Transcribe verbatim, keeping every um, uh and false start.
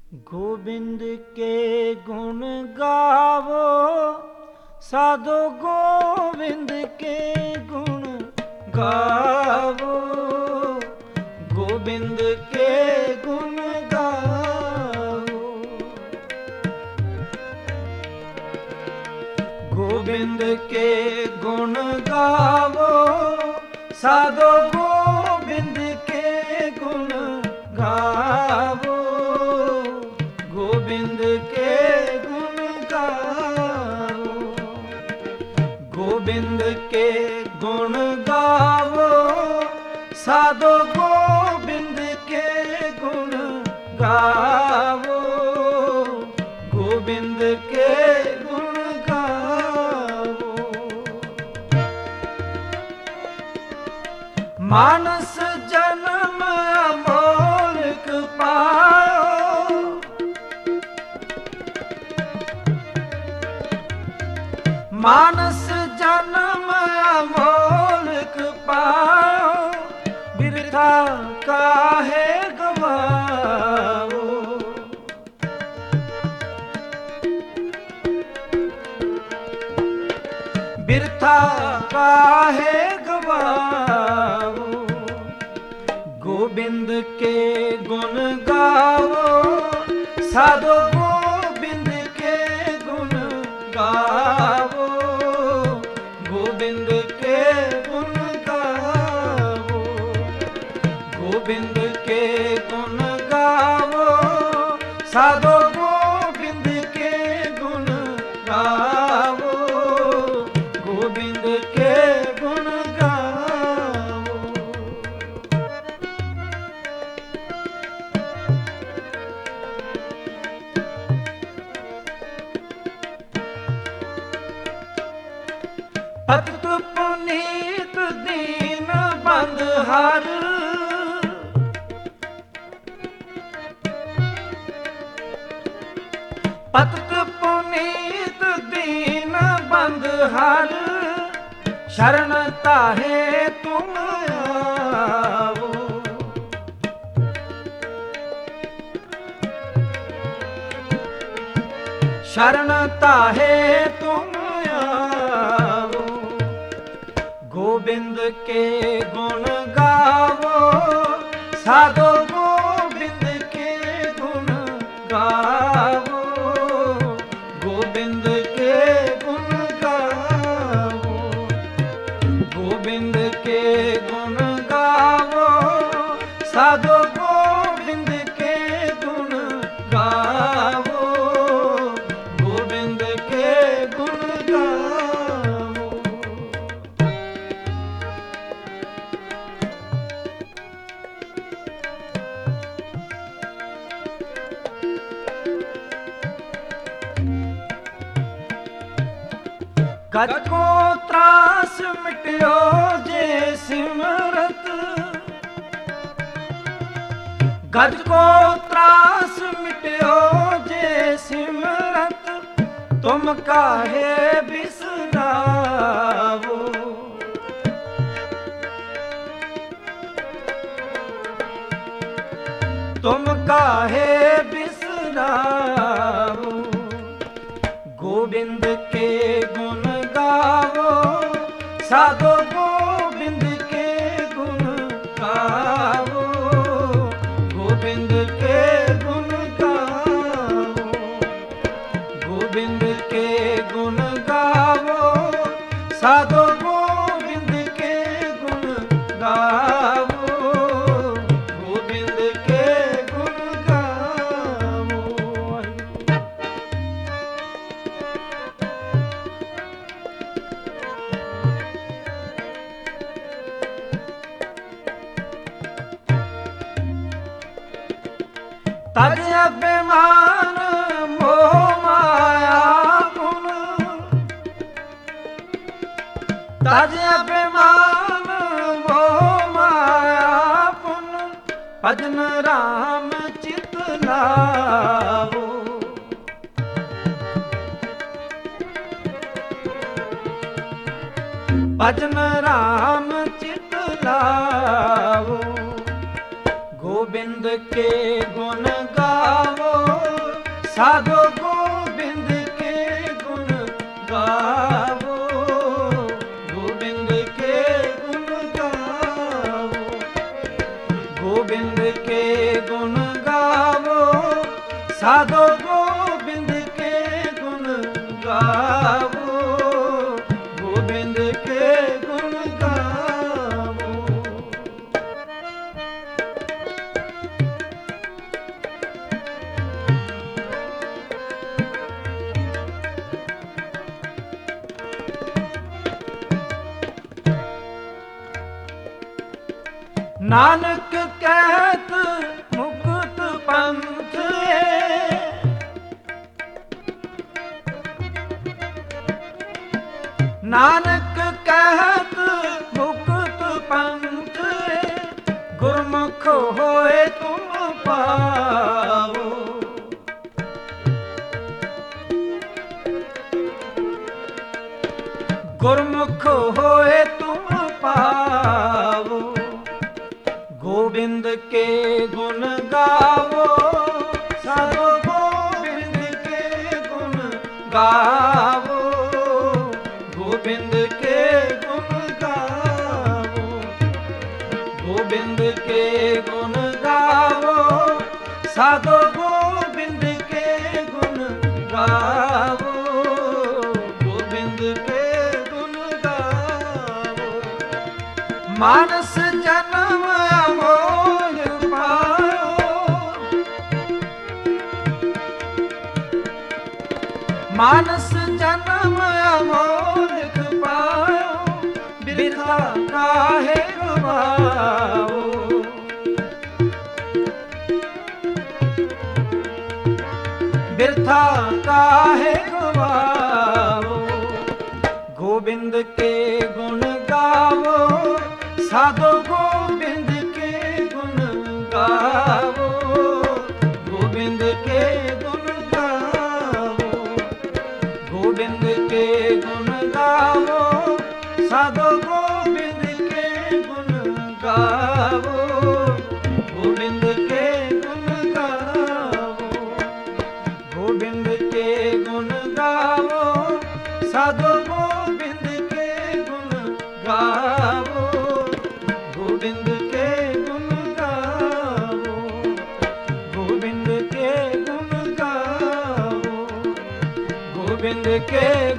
गोविंद के गुण गावो साधो गोविंद के गुण गावो गोविंद के गुण गावो गोविंद के गुण गावो साधो गोविंद के गुण गावो गोविंद के गुण गावो गोविंद के गुण गावो साधो गोविंद के गुण गावो गोविंद के गुण गावो मानस जन्म अमोलक पायो मानस जन्म अमोलक पायो बिरथा काहे गवाओ बिरथा काहे गवाओ गोविंद के गुण गावो साधो गोविंद के गुण गावो गोविंद के गुण गावो गोविंद के गुण गावो साधो गोविंद के गुण गावो गोविंद के गुण गावो पतित पुनीत दीन बंधुहार पतित पुनीत दीन बंधुहार शरण ताहे तुम आवो शरण ताहे तुम आवो गोविंद के गुण गावो साधो गोविंद के गुण गावो गोविंद के गुण गावो गोविंद के गुण गावो साधो गोविंद के गुण गावो गोविंद के गुण गावो गज को त्रास मिट्यो जे सिमरत गज को त्रास मिट्यो जे सिमरत तुम काहे बिसरावो तुम काहे बिसरावो गोविंद के गुण गावो साधो गोविंद के गुण गावो गोविंद के गुण गावो गोविंद के गुण गावो साधो गोविंद के गुण गावो गोविंद के गुण गावो तज अभिमान मोह माया गुण तज अभिमान मोह माया पुन भजन राम चित लावो भजन राम चित लावो गोविंद के गुण गावो साधो गोविंद के गुण गावो, गोविंद के गुण गावो, गोविंद के गुण गावो, साधो गोविंद के गुण गावो, गोविंद के गुण गावो। नानक कहत मुकुत पंथ है, नानक कहत मुकुत पंथ है, गुरमुख होए तुम पाओ, गुरमुख होए तुम पाओ, गोविंद के गुण गावो, साधो गोविंद के गुण गावो, गोविंद के गुण गावो, गोविंद के गुण गावो, साधो गोविंद के गुण गावो, गोविंद के गुण गावो। मानस जन्म अमोल पायो, मानस जन्म अमोल पायो, बिरथा काहे गवाओ, बिरथा काहे गवाओ, गोविंद के गुण गावो, साधो गोविंद के गुण गावो, गोविंद के गुण गावो, गोविंद के गुण गावो, साधो गोविंद के गुण गावो, गोविंद के गुण गावो, गोविंद के गुण गावो, साधो गोविंद के गुण गावो, गोविंद के गुण गावो, गोविंद के गुण गावो, गोविंद के